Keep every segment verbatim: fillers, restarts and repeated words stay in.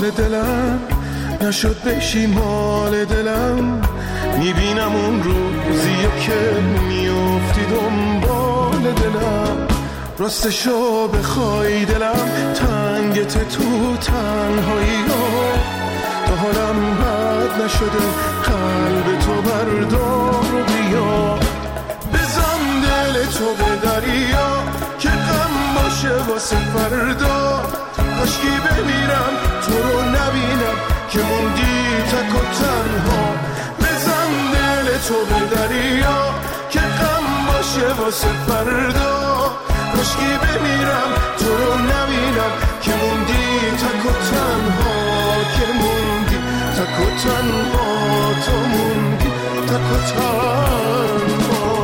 حال دلم نشد بشی مال دلم، میبینم اون روزیه که میافتی دنبال دلم. راستشو بخوای دلم تنگت تو تنهایی ها، تا حالم بد نشده قلب تو بردار و بیا. بزن دل تو به دریا که غم باشه واسه فردا، کاشکی بمیرم تو رو نبینم که موندی تک و تنها. بزن دل تو به دریا که غم باشه واسه فردا، کاشکی بمیرم تو رو نبینم که موندی تک و تنها، که موندی تک و تنها، تو موندی تک و تنها.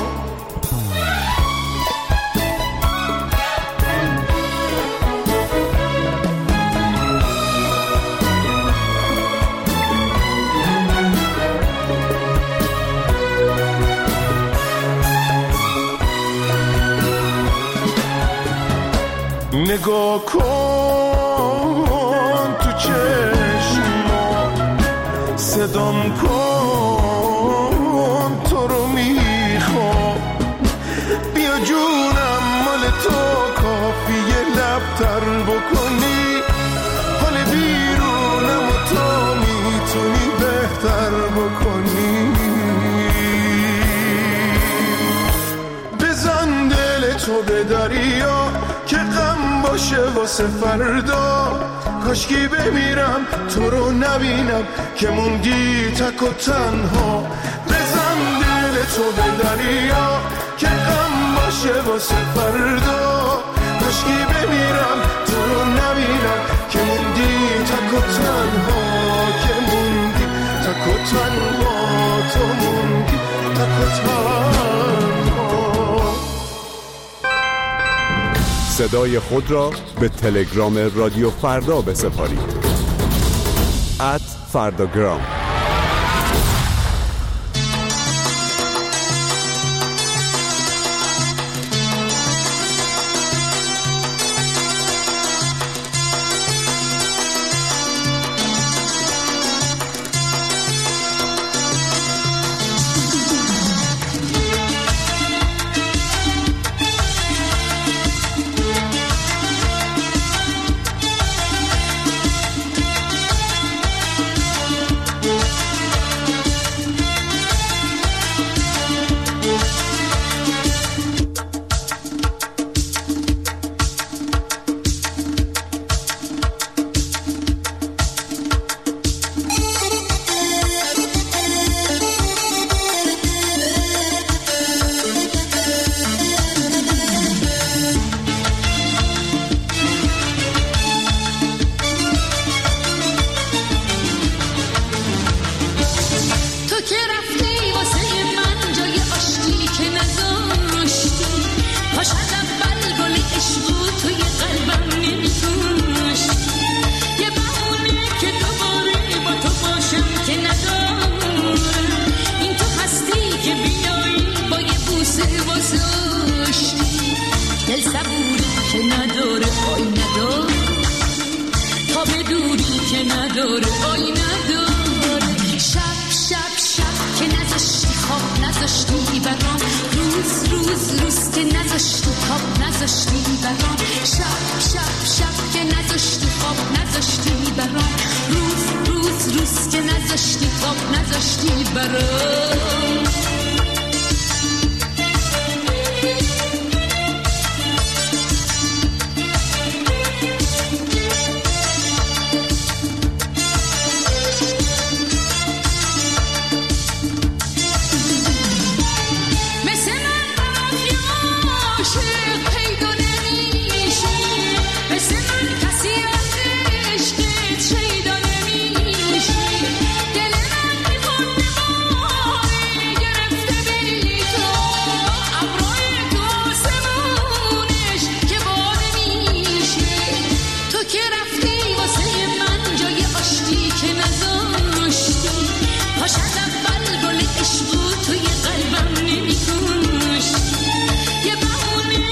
نگاه کن تو چشما، صدام کن تو رو میخوام. بیا جونم مال تو کافیه لب تر بکنی، حال بیرونم و تو میتونی بهتر بکنی. بزن دل تو به دریا که غم باشه واسه فردا، کاشکی بمیرم تو رو نبینم که موندی تک و تنها. بزن دل تو به دریا که غم باشه واسه فردا، کاشکی بمیرم تو رو نبینم که موندی تک و تنها، که موندی تک و تنها، تو موندی تک و تنها. صدای خود را به تلگرام رادیو فردا بسپارید. ات فرداگرام.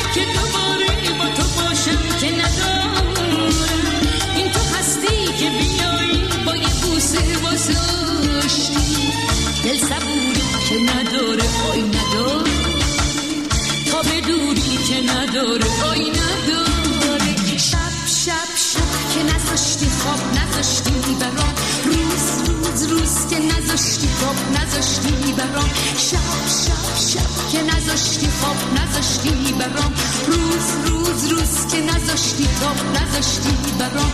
که دوباره با تو باشم که ندارم این تو هستی که بی نذاشتی خواب نذاشتی برام، روز روز روز که نذاشتی خواب نذاشتی برام، شب شب شب که نذاشتی خواب نذاشتی برام، روز روز روز که نذاشتی خواب نذاشتی برام.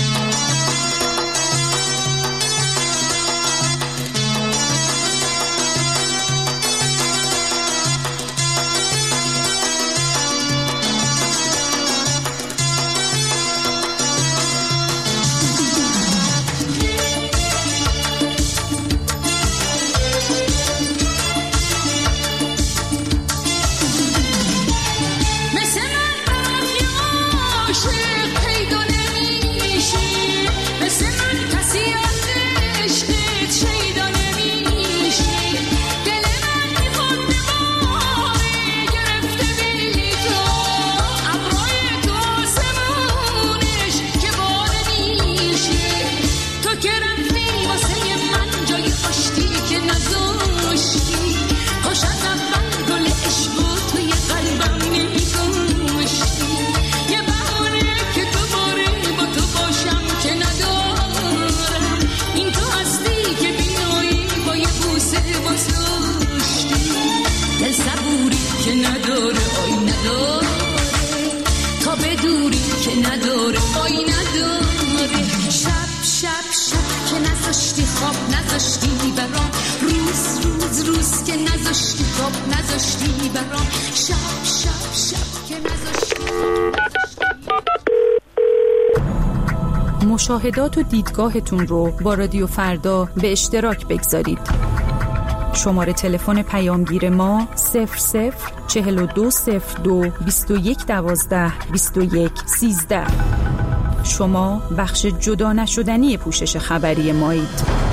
مشاهدات و دیدگاهتون رو با رادیو فردا به اشتراک بگذارید. شماره تلفن پیامگیر ما صفر صفر چهل و دو صفر دو بیست و یک دوازده بیست و یک سیزده. شما بخش جدا نشدنی پوشش خبری مایید.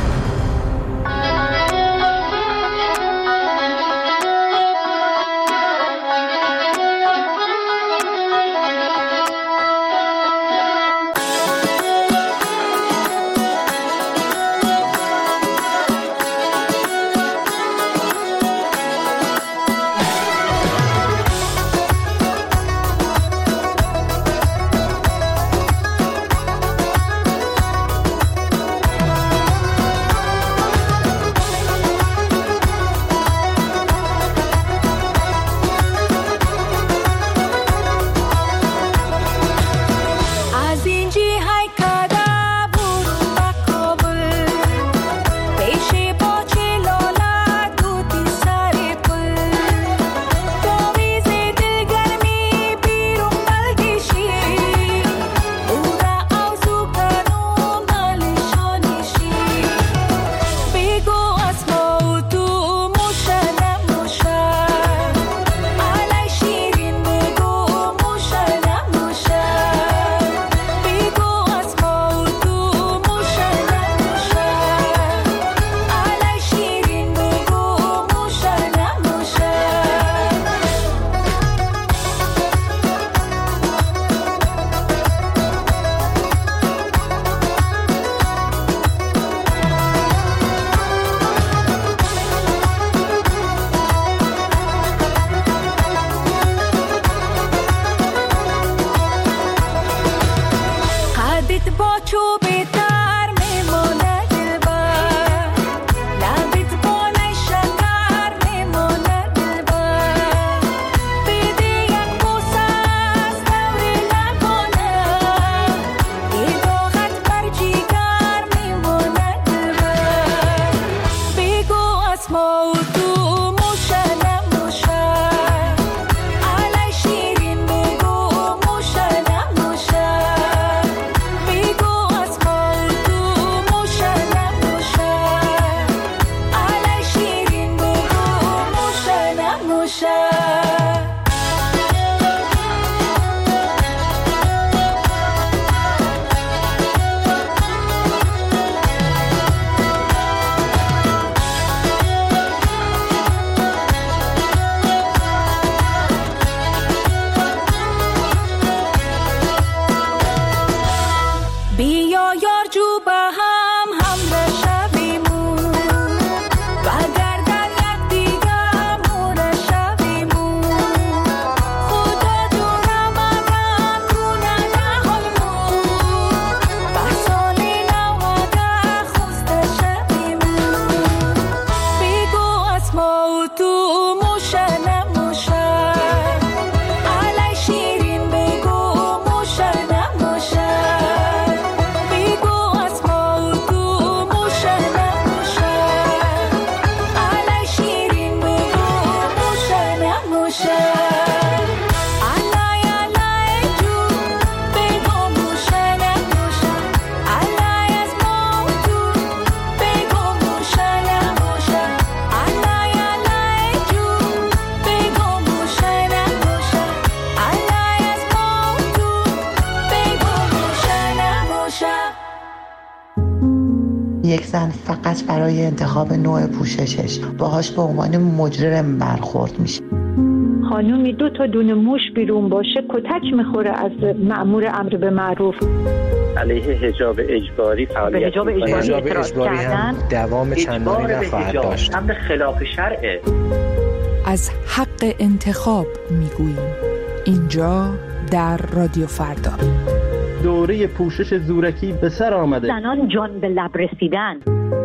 یک زن فقط برای انتخاب نوع پوششش باهاش به عنوان مجرم برخورد میشه. خانومی دو تا دونه موش بیرون باشه کتک میخوره از مأمور امر به معروف. علیه حجاب اجباری فعالیت حجاب اجباری, حجاب اجباری هم دوام چندانی نخواهد داشت. امر خلاف شرعه. از حق انتخاب میگوییم اینجا در رادیو فردا. دوره پوشش زورکی به سر آمده. زنان جان به لب رسیدن.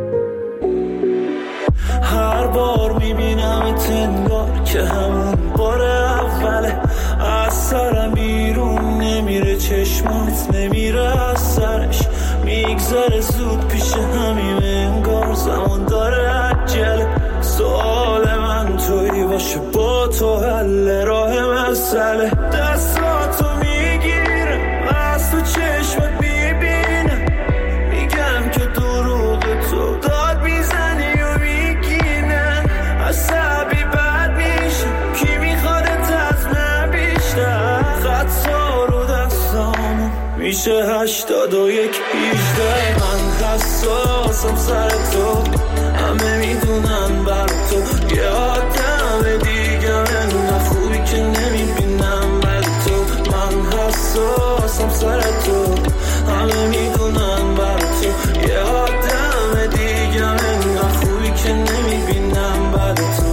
هر بار میبینم تنگار که همون بار اوله، از سرم بیرون نمیره، چشمات نمیره از سرش، میگذره زود پیش همیم، انگار زمان داره عجله. سوال من توی باشه با تو حل راه مسئله. دستاتو میگیره از تو چشمت میبینه، میگم که دروغ تو داد میزنی و میگینه. عصبی بد میشه کی میخوادت از من بیشتر، خطا رو دستامون میشه هشتاد و یک بیشتر. من حساسم سر تو، همه میدونن بر تو یه آدم دیگه، من خوبی که نمیبینم بر تو. من حساسم سر تو، همه میدونن بر تو یه آدم دیگه، من خوبی که نمیبینم بر تو.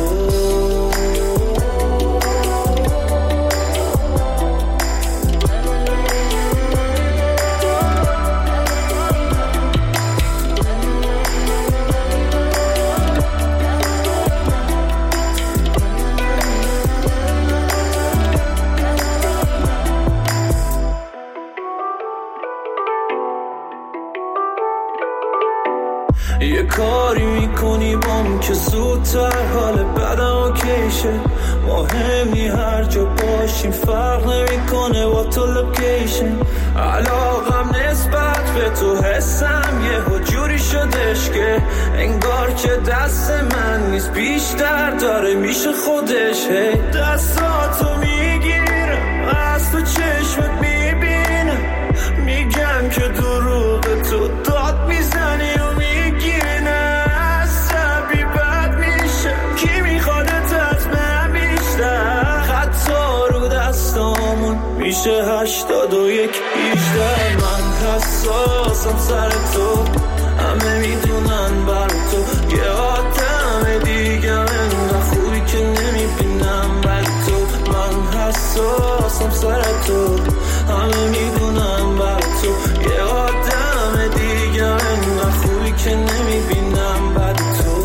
یه کاری میکنی بام که زودتر حال بدم اوکیشه، مهمی هر جا باشیم فرق نمیکنه با تو لوکیشن. علاقم نسبت به تو حسم یه جوری شدش که انگار که دست من نیست، بیشتر داره میشه خودش. هی دستاتو میگیره از تو چشمت میبینه، میگم که دروغ تو داد میزنی و میگینه. عصبی بد میشه کی میخوادت از من بیشتر، خطا رو دستامون میشه هشتاد و یک بیشتر. من حساسم سر تو، همه میدونن بر تو یه آدم دیگه، من خوبی که نمیبینم بر تو. من حساسم سر تو، همه میدونن بر تو یه آدم دیگه، من خوبی که نمیبینم بر تو.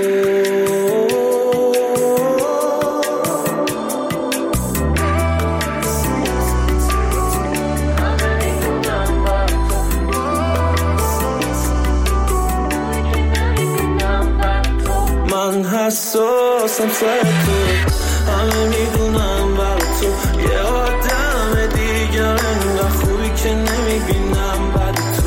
من حساسم سر تو، همه میدونم بر تو یه آدم دیگه، من خوبی که نمیبینم بر تو.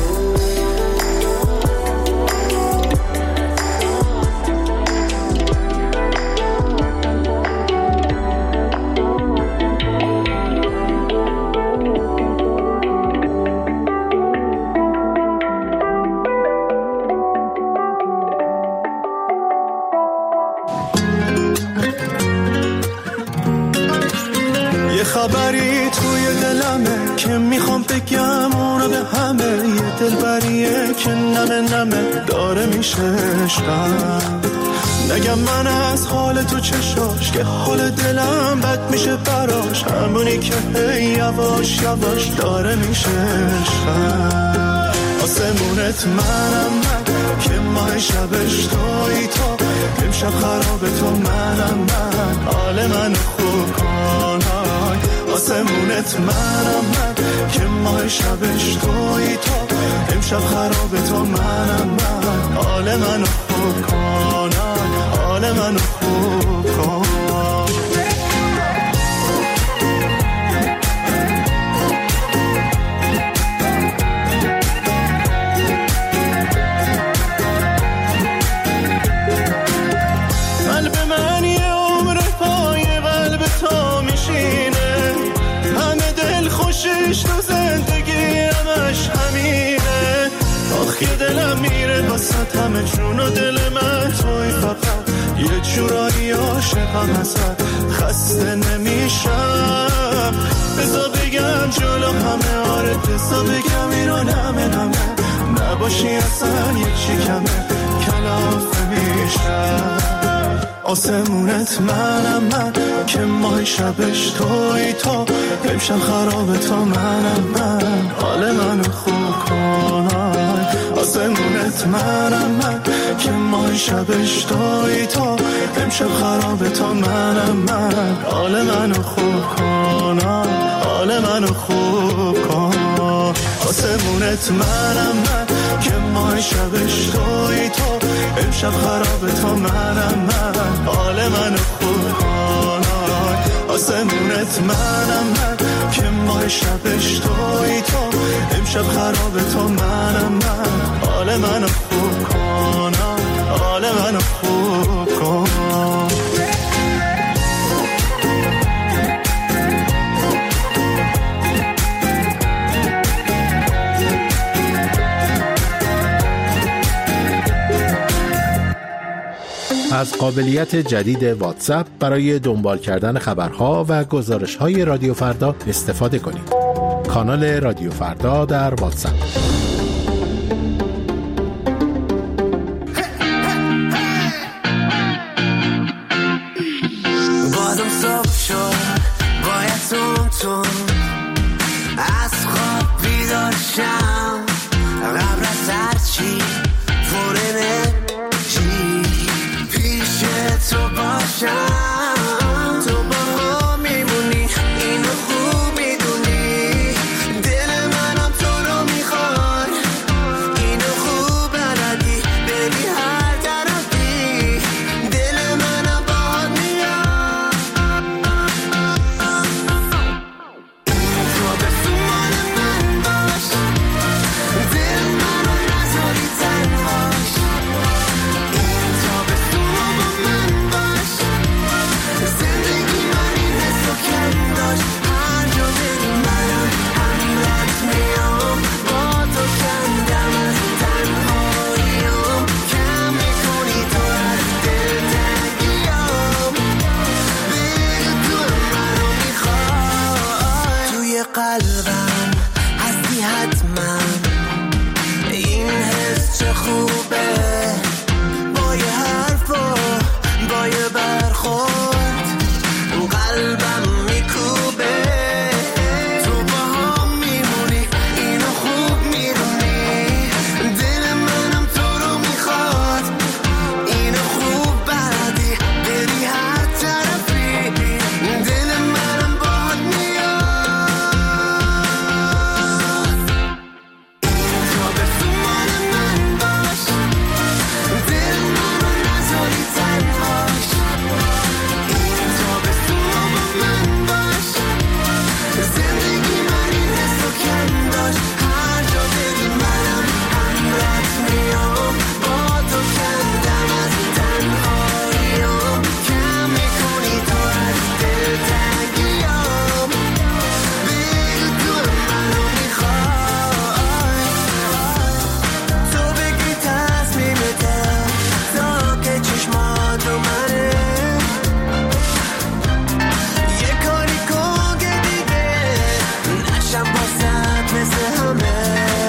خبری توی دلمه که میخوام بگم اونو به همه، یه دلبریه که نمه نمه داره میشه عشقم. نگم من از حال تو چشاش که حال دلم بد میشه براش، همونی که هی یواش یواش داره میشه عشقم. آسمونت منم من که ماه شبش توی تو، امشب خراب تو منم من، حال من خوب کن. آسمونت منم من که ماه شبش توی تو، امشب خراب تو منم من، حال من خوب کن، حال من خوب کن. تو زندگی همش همینه، آخ که دلم میره با وسط همه جون و دل من توی، فقط یه جورایی عاشقم ازت خسته نمیشم. بذار بگم جلو همه، آره بذار بگم اینو نمه نمه، نباشی اصلا یه چی کمه کلافه میشم. آسمونت منم من که مای شبش توی تو، امشب خرابه تا منم من، حال منو خوب کن. آسمونت منم من که مای شبش توی تو، امشب خرابه تا منم من، حال منو خوب کن، حال منو خوب کن. آسمونت منم من که مای شبش توی تو، امشب خرابه تا منم من، حال منو خوب کن. آسمونت منم من که مای شبش توی تو، امشب خرابه تا منم من، حال منو خوب کن، حال منو خوب کن. از قابلیت جدید واتساپ برای دنبال کردن خبرها و گزارش‌های رادیو فردا استفاده کنید. کانال رادیو فردا در واتساپ. بازم صبح شد، باید تون تون از خواب بیدار شم، قبل از هرچی پر انرژی پیش تو باشم. تو با هم میمونی، اینو خوب میدونی، دل منم تو رو میخواد، اینو خوب بلدی، بری هر طرفی، دل منم باهات میاد. تو به مال من باش، دل منو نذاری تنهاش، تو به تو با من باش، زندگی من این حسو کم داشت، هر جا بری منم همراهت میام، با تو کندم از تنهاییام، کم میکنی تو از دلتنگیام، بگو تو منو میخوای، توی قلبم هستی حتما، این حس چه خوبه، با یه حرف و با یه برخورد قلبم میکوبه. تو با هم میمونی، اینو خوب میدونی، دل منم تو رو میخواد، اینو خوب بلدی، بری هر طرفی، دل منم باهات میاد. تو به مال من باش، دل منو نذاری تنهاش، تو به تو با من باش، زندگی من این حسو کم داشت، هر جا بری منم همراهت میام، با تو کندم از تنهاییام، کم میکنی تو از دلتنگیام، بگو تو منو میخوای، تو بگی تصمیمتم تا که چشمات رو منه، یه کاری کن که دیگه نشم باست مثل همه.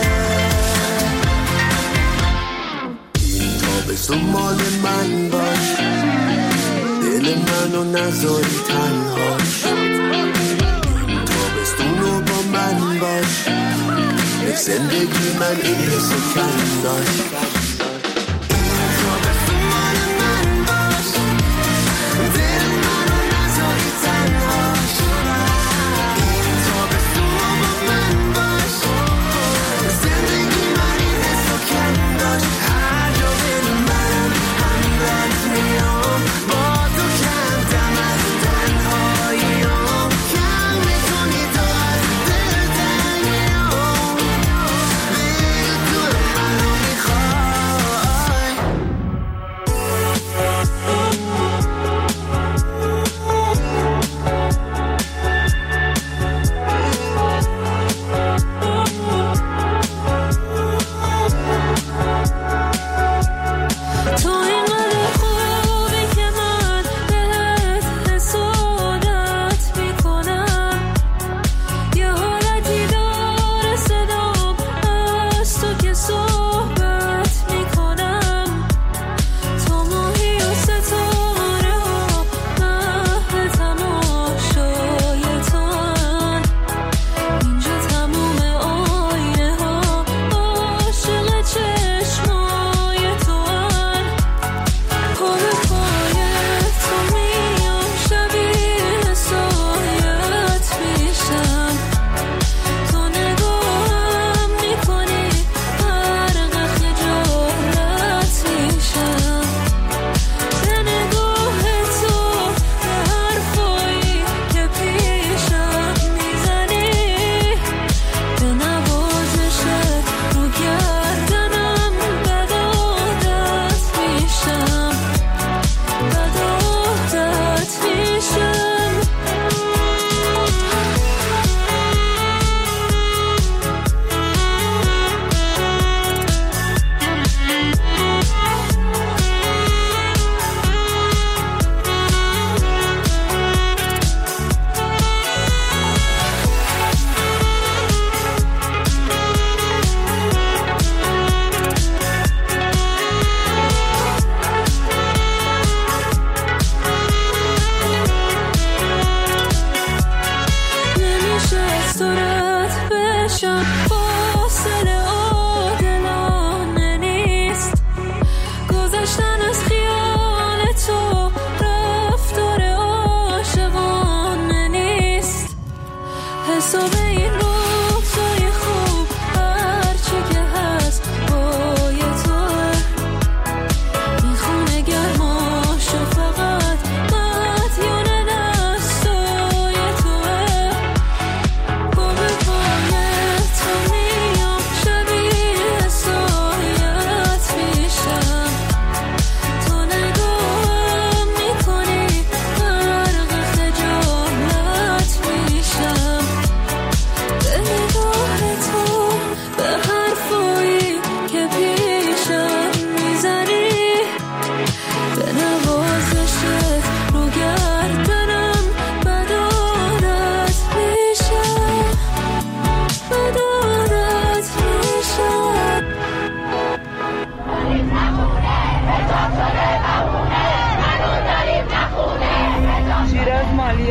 این تابستون مال من باش، دل منو نذاری تنهاش، این تابستون رو با من باش، به زندگی من این حسو کم داشت. تابستون مال من باش، دل منو نذاری تنهاش، تابستون رو با من باش، زندگی من این حسو کم داشت، هر جا بری منم همراهت میام، با تو کندم از تنهاییام، کم میکنی تو از دلتنگیام، بگو تو منو میخوای.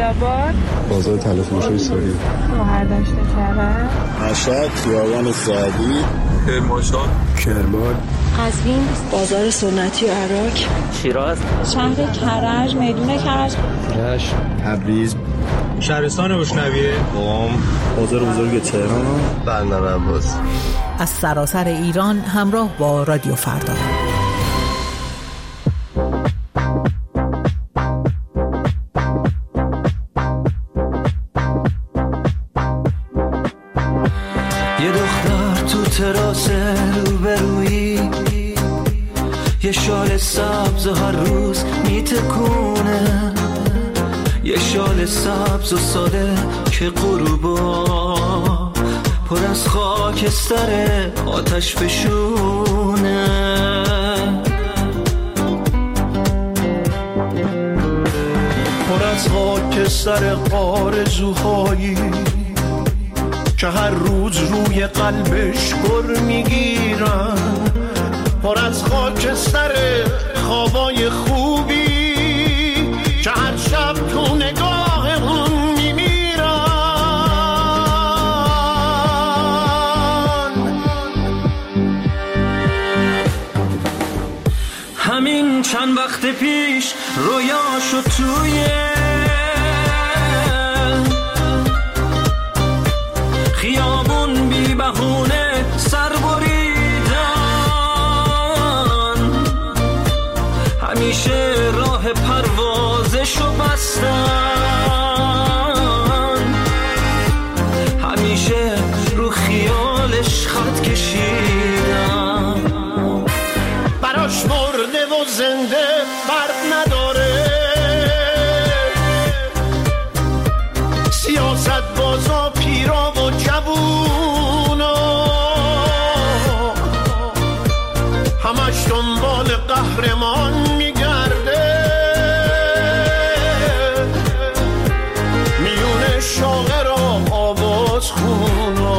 آباد، بازار تلفروشی ساری، شهردشت کرج، مشهد، خیابان سعدی، کرمانشاه، کرمان، قزوین، بازار سنتی عراق، شیراز، شهر کرج، میدون کرج، رشت، تبریز، شهرستان بشنویه، قم، بازار بزرگ تهران، بندر عباس. از سراسر ایران همراه با رادیو فردا. یه دختر تو تراس روبرویی، یه شال سبز هر روز میتکونه، یه شال سبز و ساده که غروبا پر از خاکستر آتش فشونه. پر از خاکستر آرزوهایی که هر روز روی قلبش گر میگیرن، پر از خاکستر خوابای خوبی که هر شب تو نگاه اون میمیرن. همین چند وقت پیش رویاشو توی خیابون بی بهونه سر بریدن، همیشه راه پروازشو بستن، همیشه رو خیالش خط کشیدن. براش مرده و زنده فرق نداره، سیاست بازا پیرا و جوونا همش دنبال قهرمان میگرده، میونه شاعر و آواز خونا.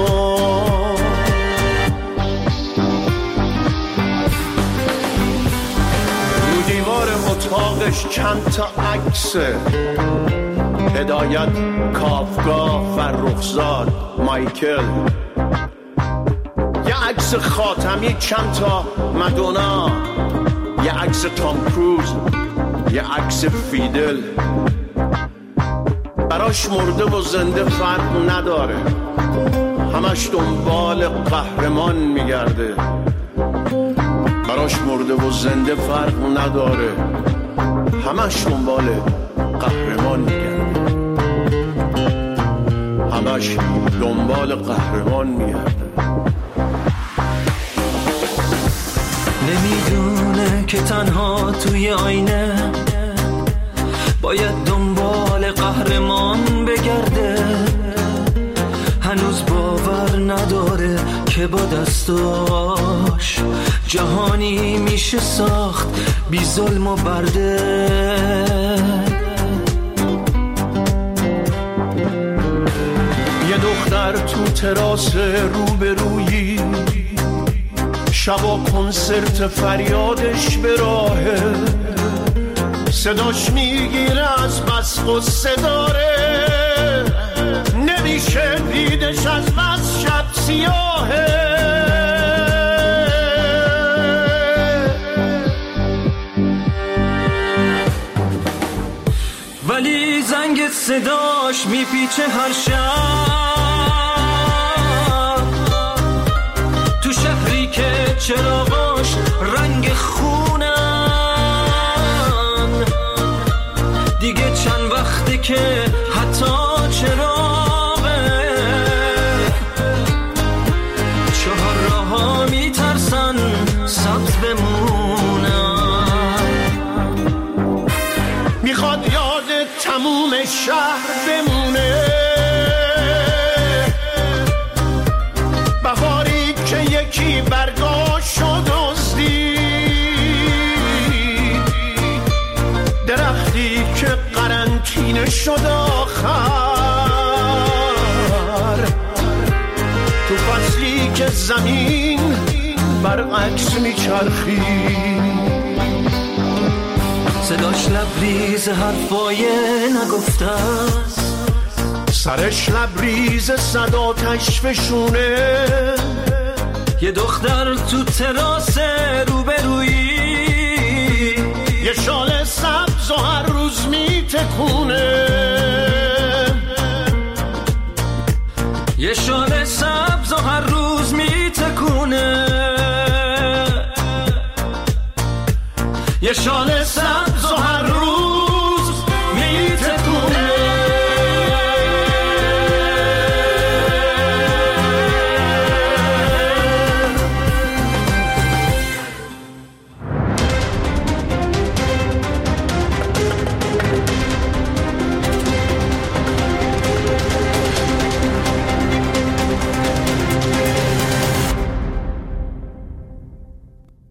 رو دیوار اتاقش چند تا عکسه، هدایت، کافکا، فرخزاد، مایکل، یه عکس خاتمی، چند تا مدونا، یه عکس تام کروز، یه عکس فیدل. براش مرده و زنده فرق نداره، همش دنبال قهرمان میگرده. براش مرده و زنده فرق نداره، همش دنبال قهرمان میگرده، همش دنبال قهرمان میگرده. نمیدونه که تنها توی آینه باید دنبال قهرمان بگرده، هنوز باور نداره که با دستاش جهانی میشه ساخت بی ظلم و برده. یه دختر تو تراس روبرویی، شبا کنسرت فریادش به راهه، صداش میگیره از بس غصه داره، نمیشه دیدش از بس شب سیاهه. ولی زنگ صداش میپیچه هر شب، تو شهری که چراغاش رنگ خونن، دیگه چند وقته که حتی چراغه چهار راه‌ها میترسن سبز بمونن. میخواد یاد تموم شهر بمونه، بهاری که یکی برگاشو دزدید، درختی که قرنطینه شد آخر، تو فصلی که زمین برعکس میچرخید. صداش لبریز حرفای نگفته است، سرش لبریز صد آتش فشونه، یه دختر تو تراس روبرویی، یه شال سبز و هر روز میتکونه، یه شال سبز و هر روز میتکونه، یه شال سبز